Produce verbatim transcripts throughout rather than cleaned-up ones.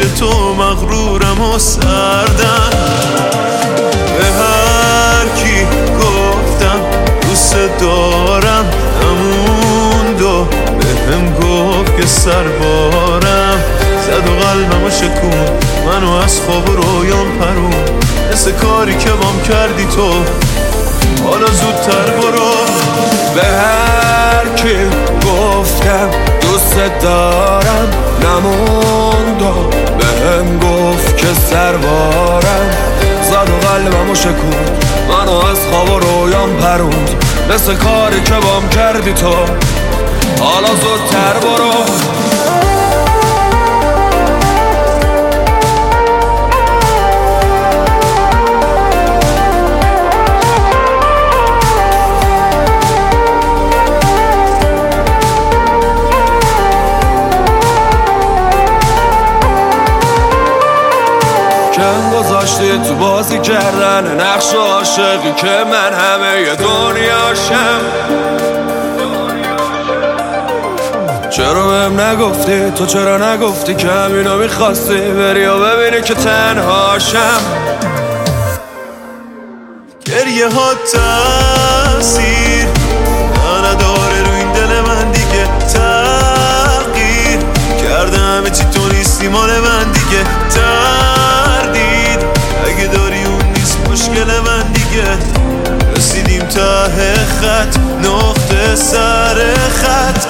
تو مغرورم و سردم. به هر کی گفتم دوست دارم نموند و به هم گفت که سربارم. زد و قلبمو شکون، منو از خواب و رویام پرون، مثل کاری که بام کردی تو، حالا زودتر برو. به هر کی گفتم دوست دارم نموند و به هم گفت که سربارم. زد و قلبمو شکوند، منو از خواب و رویام پروند، مثل کاری که بام کردی تو، حالا زودتر برو. کم گذاشتی تو بازی کردن نقش عاشقی که من همه ی دنیاشم. چرا بهم نگفتی؟ تو چرا نگفتی که همینو میخواستی بری و ببینی که تنهاشم؟ گریه ها تاثیر نداره رو این دل من دیگه، تغییر کرده همه چی، تو نیستی مال من دیگه. تردید اگه داری اون نیست مشکل من دیگه. رسیدیم ته خط، نقطه سر خط.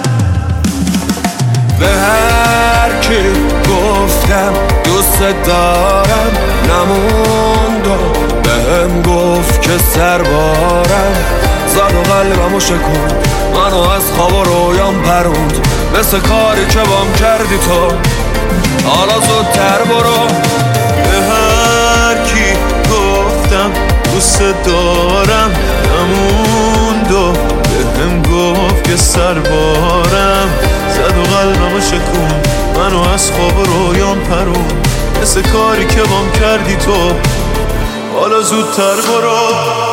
به هر کی گفتم دوست دارم نموند و به هم گفت که سربارم. زد و قلبمو شکوند، منو از خواب و رویام پروند، مثل کاری که بام کردی تو، حالا زودتر برو. به هر کی گفتم دوست دارم نموند و به هم گفت که سربارم. زد و قلبمو شکوند، منو از خواب و رویام پروند، مثل کاری که بام کردی تو، حالا زودتر برو.